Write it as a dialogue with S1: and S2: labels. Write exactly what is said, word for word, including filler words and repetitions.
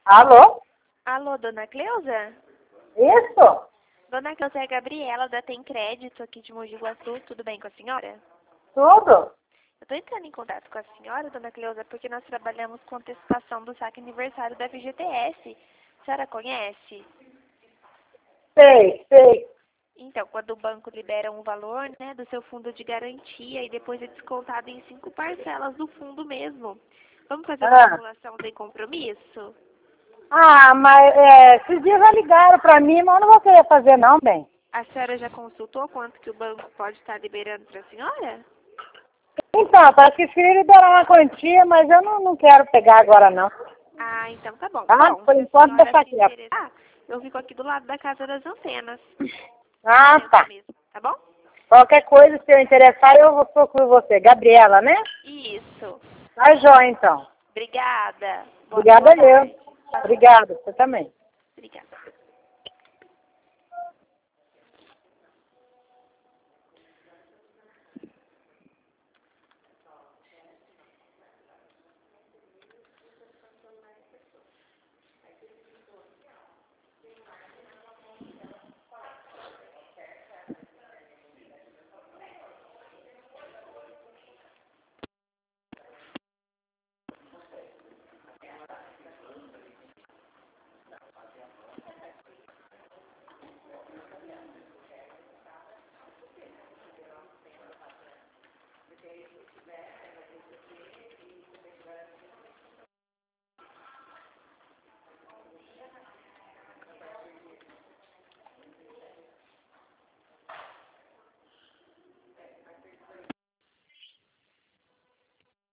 S1: Alô?
S2: Alô, dona Cleusa?
S1: Isso?
S2: Dona Cleusa, é a Gabriela da Tem Crédito aqui de Mogi Guaçu. Tudo bem com a senhora?
S1: Tudo?
S2: Eu estou entrando em contato com a senhora, dona Cleusa, porque nós trabalhamos com antecipação do saque aniversário da F G T S. A senhora conhece?
S1: Sei, sei.
S2: Então, quando o banco libera um valor, né, do seu fundo de garantia e depois é descontado em cinco parcelas do fundo mesmo. Vamos fazer uma
S1: Ah,
S2: simulação sem compromisso?
S1: ah mas é, esses dias já ligaram pra mim, mas eu não vou querer fazer não, bem.
S2: A senhora já consultou quanto que o banco pode estar liberando para a senhora?
S1: Então, parece que queria liberar uma quantia, mas eu não, não quero pegar agora não.
S2: Ah, então tá bom.
S1: Tá?
S2: Bom,
S1: Por
S2: se a
S1: enquanto
S2: senhora
S1: deixa
S2: se
S1: quieto.
S2: interessar, eu fico aqui do lado da Casa das Antenas.
S1: Ah,
S2: Centro
S1: tá.
S2: mesmo, tá bom?
S1: Qualquer coisa, se eu interessar, eu vou procuro você. Gabriela, né?
S2: Isso.
S1: Tá jóia, então.
S2: Obrigada. Boa,
S1: Obrigada
S2: boa
S1: eu.
S2: tarde.
S1: Obrigada, você também.
S2: Obrigada.